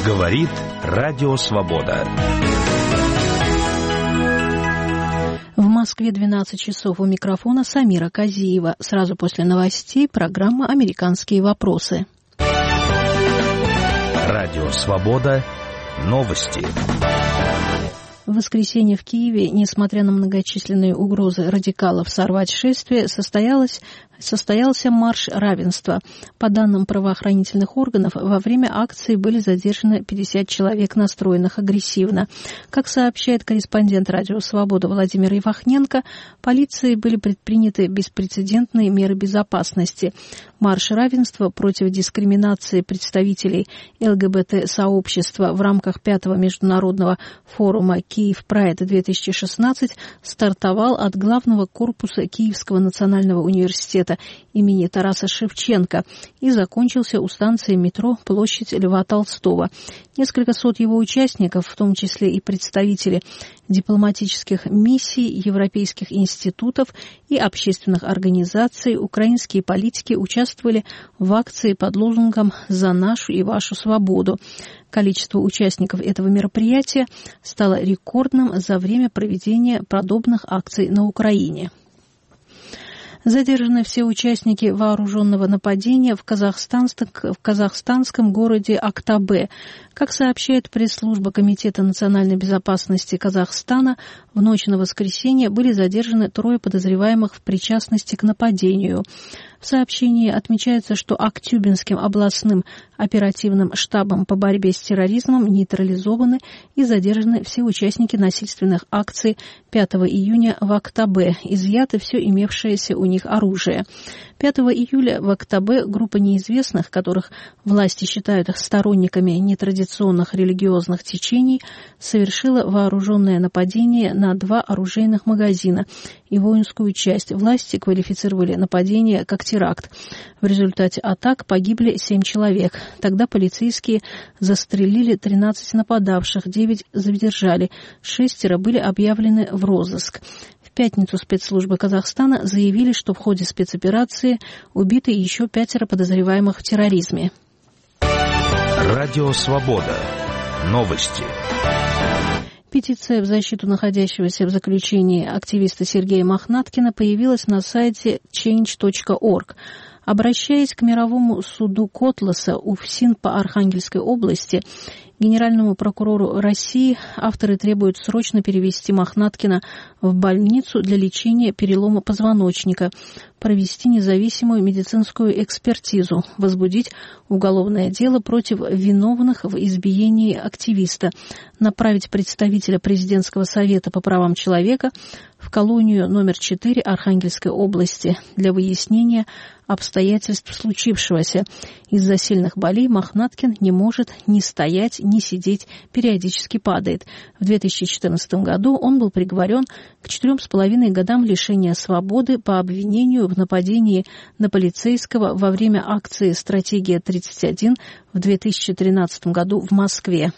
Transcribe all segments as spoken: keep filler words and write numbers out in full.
Говорит Радио Свобода. В Москве двенадцать часов, у микрофона Самира Казиева. Сразу после новостей программа «Американские вопросы». Радио Свобода. Новости. В воскресенье в Киеве, несмотря на многочисленные угрозы радикалов сорвать шествие, состоялось, состоялся марш равенства. По данным правоохранительных органов, во время акции были задержаны пятьдесят человек, настроенных агрессивно. Как сообщает корреспондент Радио Свобода Владимир Ивахненко, полицией были предприняты беспрецедентные меры безопасности. Марш равенства против дискриминации представителей ЛГБТ-сообщества в рамках пятого международного форума «Киев Прайд-две тысячи шестнадцать» стартовал от главного корпуса Киевского национального университета имени Тараса Шевченко и закончился у станции метро «Площадь Льва Толстого». Несколько сот его участников, в том числе и представители дипломатических миссий, европейских институтов и общественных организаций, украинские политики участвовали в акции под лозунгом «За нашу и вашу свободу». Количество участников этого мероприятия стало рекордным за время проведения подобных акций на Украине. Задержаны все участники вооруженного нападения в, в казахстанском городе Актабе. Как сообщает пресс-служба Комитета национальной безопасности Казахстана, в ночь на воскресенье были задержаны трое подозреваемых в причастности к нападению. В сообщении отмечается, что Актюбинским областным оперативным штабом по борьбе с терроризмом нейтрализованы и задержаны все участники насильственных акций пятого июня в Актабе, изъято все имевшееся у них оружие. пятого июля в Актабе группа неизвестных, которых власти считают сторонниками нетрадиционных религиозных течений, совершила вооруженное нападение на два оружейных магазина и воинскую часть. Власти квалифицировали нападение как теракт. В результате атак погибли семь человек. Тогда полицейские застрелили тринадцать нападавших, девять задержали, шестеро были объявлены в розыск. В пятницу спецслужбы Казахстана заявили, что в ходе спецоперации убиты еще пятеро подозреваемых в терроризме. Радио Свобода. Новости. Петиция в защиту находящегося в заключении активиста Сергея Мохнаткина появилась на сайте чейндж точка орг. Обращаясь к мировому суду Котласа УФСИН по Архангельской области, генеральному прокурору России, авторы требуют срочно перевести Мохнаткина в больницу для лечения перелома позвоночника, провести независимую медицинскую экспертизу, возбудить уголовное дело против виновных в избиении активиста, направить представителя Президентского совета по правам человека в колонию номер четыре Архангельской области для выяснения обстоятельств случившегося. Из-за сильных болей Мохнаткин не может ни стоять, ни сидеть, периодически падает. В две тысячи четырнадцатом году он был приговорен к четырем с половиной годам лишения свободы по обвинению в нападении на полицейского во время акции «Стратегия тридцать один» в две тысячи тринадцатом году в Москве.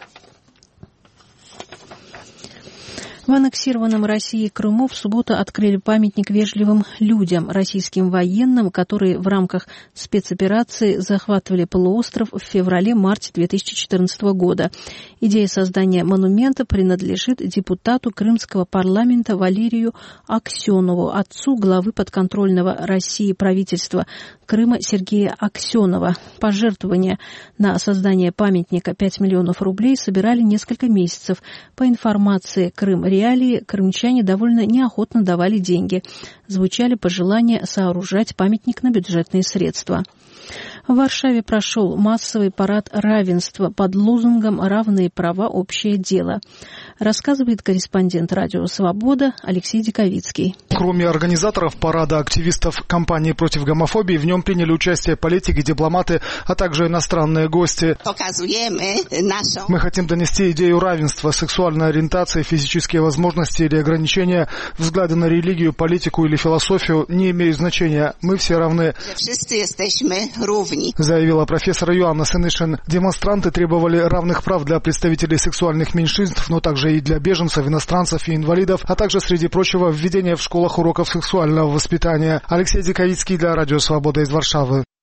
В аннексированном Россией Крыму в субботу открыли памятник вежливым людям, российским военным, которые в рамках спецоперации захватывали полуостров в феврале-марте две тысячи четырнадцатого года. Идея создания монумента принадлежит депутату крымского парламента Валерию Аксенову, отцу главы подконтрольного России правительства Крыма Сергея Аксенова. Пожертвования на создание памятника пять миллионов рублей собирали несколько месяцев. По информации Крым Реалии, крымчане довольно неохотно давали деньги. Звучали пожелания сооружать памятник на бюджетные средства. В Варшаве прошел массовый парад равенства под лозунгом «Равные права. Общее дело». Рассказывает корреспондент Радио Свобода Алексей Диковицкий. Кроме организаторов парада, активистов кампании против гомофобии, в нем приняли участие политики, дипломаты, а также иностранные гости. Мы хотим донести идею равенства, сексуальной ориентации, физические возможности или ограничения, взгляды на религию, политику или философию не имеют значения. Мы все равны, заявила профессор Йоанна Сенышин. Демонстранты требовали равных прав для представителей сексуальных меньшинств, но также и для беженцев, иностранцев и инвалидов, а также, среди прочего, введение в школах уроков сексуального воспитания. Алексей Диковицкий для Радио Свобода из Варшавы.